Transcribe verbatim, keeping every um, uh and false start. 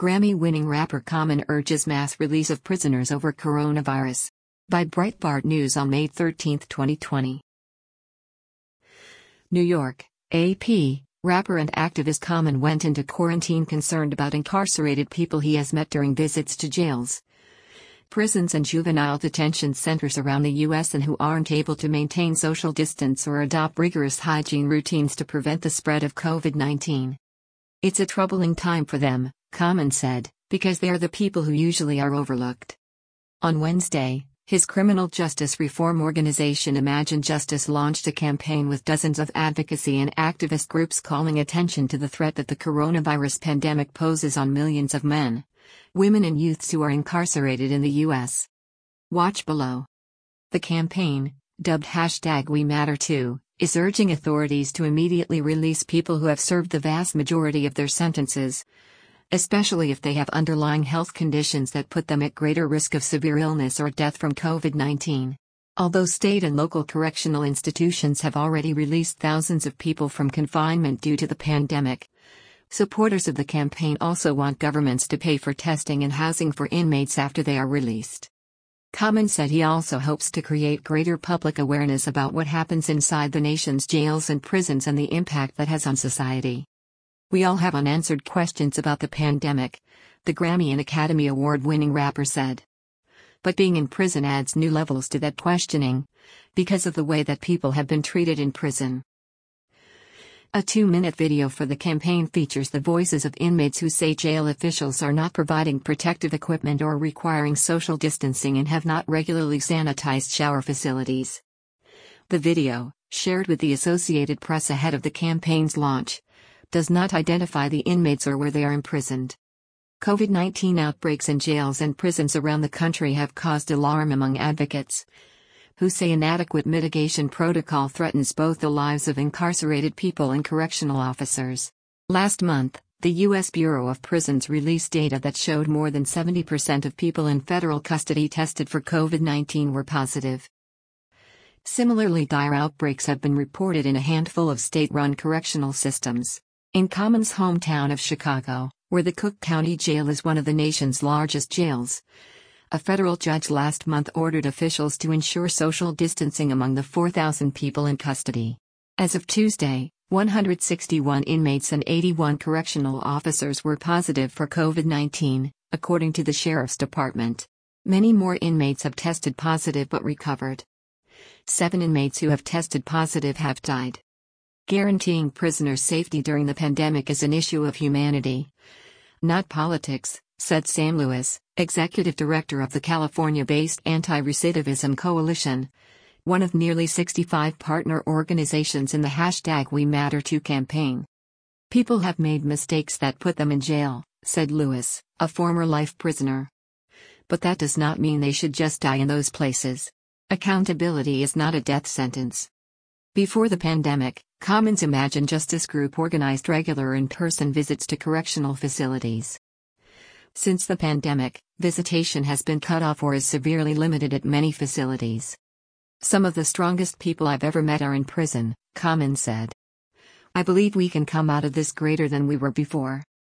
Grammy-winning rapper Common urges mass release of prisoners over coronavirus. By Breitbart News on May thirteenth, twenty twenty. New York, A P, rapper and activist Common went into quarantine concerned about incarcerated people he has met during visits to jails, prisons and juvenile detention centers around the U S and who aren't able to maintain social distance or adopt rigorous hygiene routines to prevent the spread of COVID nineteen. It's a troubling time for them, Common said, because they are the people who usually are overlooked. On Wednesday, his criminal justice reform organization Imagine Justice launched a campaign with dozens of advocacy and activist groups calling attention to the threat that the coronavirus pandemic poses on millions of men, women and youths who are incarcerated in the U S. Watch below. The campaign, dubbed hashtag We Matter Too, is urging authorities to immediately release people who have served the vast majority of their sentences, especially if they have underlying health conditions that put them at greater risk of severe illness or death from COVID nineteen. Although state and local correctional institutions have already released thousands of people from confinement due to the pandemic, supporters of the campaign also want governments to pay for testing and housing for inmates after they are released. Common said he also hopes to create greater public awareness about what happens inside the nation's jails and prisons and the impact that has on society. We all have unanswered questions about the pandemic, the Grammy and Academy Award-winning rapper said. But being in prison adds new levels to that questioning, because of the way that people have been treated in prison. A two-minute video for the campaign features the voices of inmates who say jail officials are not providing protective equipment or requiring social distancing and have not regularly sanitized shower facilities. The video, shared with the Associated Press ahead of the campaign's launch, does not identify the inmates or where they are imprisoned. COVID nineteen outbreaks in jails and prisons around the country have caused alarm among advocates, who say inadequate mitigation protocol threatens both the lives of incarcerated people and correctional officers. Last month, the U S Bureau of Prisons released data that showed more than seventy percent of people in federal custody tested for COVID nineteen were positive. Similarly, dire outbreaks have been reported in a handful of state-run correctional systems. In Common's hometown of Chicago, where the Cook County Jail is one of the nation's largest jails, a federal judge last month ordered officials to ensure social distancing among the four thousand people in custody. As of Tuesday, one hundred sixty-one inmates and eighty-one correctional officers were positive for COVID nineteen, according to the Sheriff's Department. Many more inmates have tested positive but recovered. Seven inmates who have tested positive have died. Guaranteeing prisoners' safety during the pandemic is an issue of humanity, not politics, said Sam Lewis, executive director of the California-based Anti-Recidivism Coalition, one of nearly sixty-five partner organizations in the hashtag We Matter Too campaign. People have made mistakes that put them in jail, said Lewis, a former life prisoner. But that does not mean they should just die in those places. Accountability is not a death sentence. Before the pandemic, Common's Imagine Justice group organized regular in-person visits to correctional facilities. Since the pandemic, visitation has been cut off or is severely limited at many facilities. Some of the strongest people I've ever met are in prison, Common said. I believe we can come out of this greater than we were before.